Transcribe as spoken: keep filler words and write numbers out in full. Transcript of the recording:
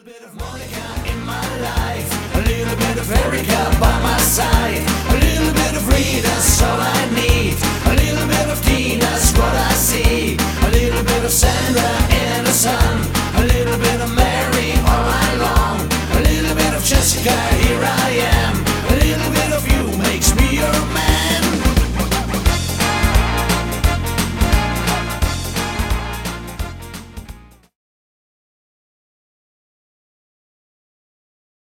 little bit of Monica in my life, a little bit of Erica by my side, a little bit of Rita, so I